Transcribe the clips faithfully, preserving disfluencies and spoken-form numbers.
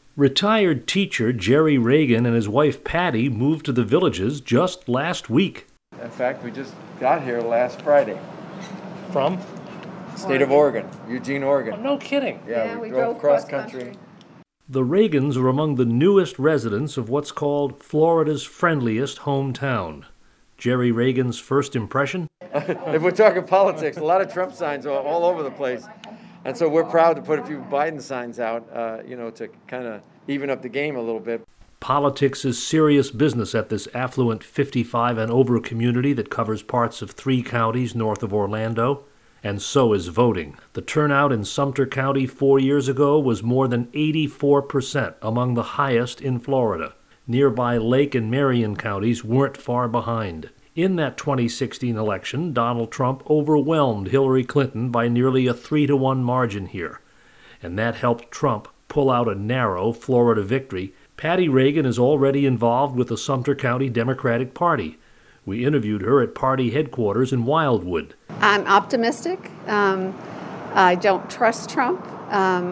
Retired teacher Jerry Reagan and his wife Patty moved to the Villages just last week. In fact, we just got here last Friday. From? State of Oregon, Eugene, Oregon. Oh, no kidding. Yeah, Yeah, we, we drove drove cross cross country. country. The Reagans are among the newest residents of what's called Florida's friendliest hometown. Jerry Reagan's first impression? If we're talking politics, a lot of Trump signs are all over the place. And so we're proud to put a few Biden signs out, uh, you know, to kind of even up the game a little bit. Politics is serious business at this affluent fifty-five and over community that covers parts of three counties north of Orlando. And so is voting. The turnout in Sumter County four years ago was more than eighty-four percent, among the highest in Florida. Nearby Lake and Marion counties weren't far behind. In that twenty sixteen election, Donald Trump overwhelmed Hillary Clinton by nearly a three to one margin here. And that helped Trump pull out a narrow Florida victory. Patty Reagan is already involved with the Sumter County Democratic Party. We interviewed her at party headquarters in Wildwood. I'm optimistic. Um, I don't trust Trump. Um,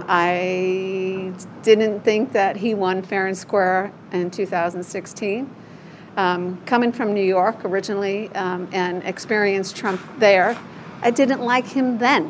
I didn't think that he won fair and square in two thousand sixteen. Um, coming from New York originally um, and experienced Trump there, I didn't like him then.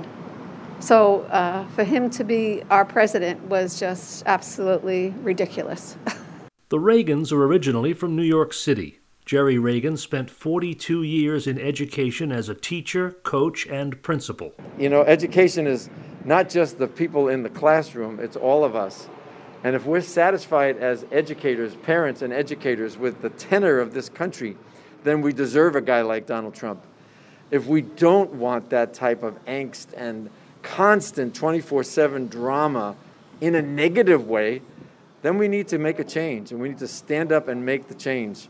So uh, for him to be our president was just absolutely ridiculous. The Reagans are originally from New York City. Jerry Reagan spent forty-two years in education as a teacher, coach, and principal. You know, education is not just the people in the classroom, it's all of us. And if we're satisfied as educators, parents and educators, with the tenor of this country, then we deserve a guy like Donald Trump. If we don't want that type of angst and constant twenty-four seven drama in a negative way, then we need to make a change, and we need to stand up and make the change.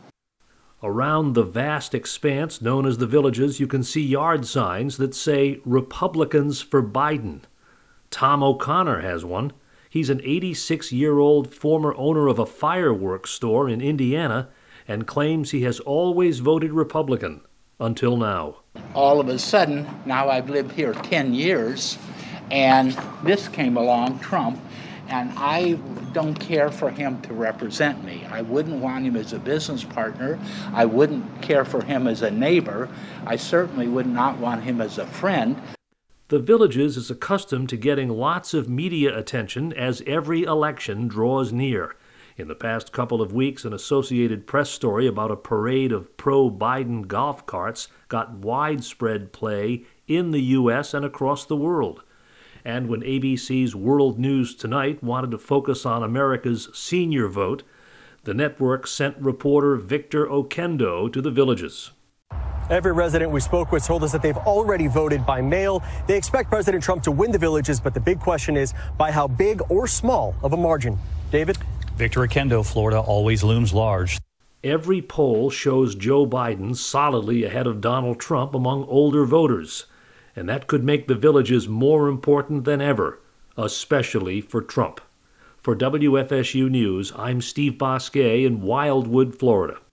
Around the vast expanse known as the Villages, you can see yard signs that say Republicans for Biden. Tom O'Connor has one. He's an eighty-six-year-old former owner of a fireworks store in Indiana and claims he has always voted Republican until now. All of a sudden, now I've lived here ten years, and this came along, Trump, and I don't care for him to represent me. I wouldn't want him as a business partner. I wouldn't care for him as a neighbor. I certainly would not want him as a friend. The Villages is accustomed to getting lots of media attention as every election draws near. In the past couple of weeks, an Associated Press story about a parade of pro-Biden golf carts got widespread play in the U S and across the world. And when A B C's World News Tonight wanted to focus on America's senior vote, the network sent reporter Victor Oquendo to the Villages. Every resident we spoke with told us that they've already voted by mail. They expect President Trump to win the Villages, but the big question is by how big or small of a margin. David? Victor Oquendo, Florida always looms large. Every poll shows Joe Biden solidly ahead of Donald Trump among older voters. And that could make the Villages more important than ever, especially for Trump. For W F S U News, I'm Steve Bosquet in Wildwood, Florida.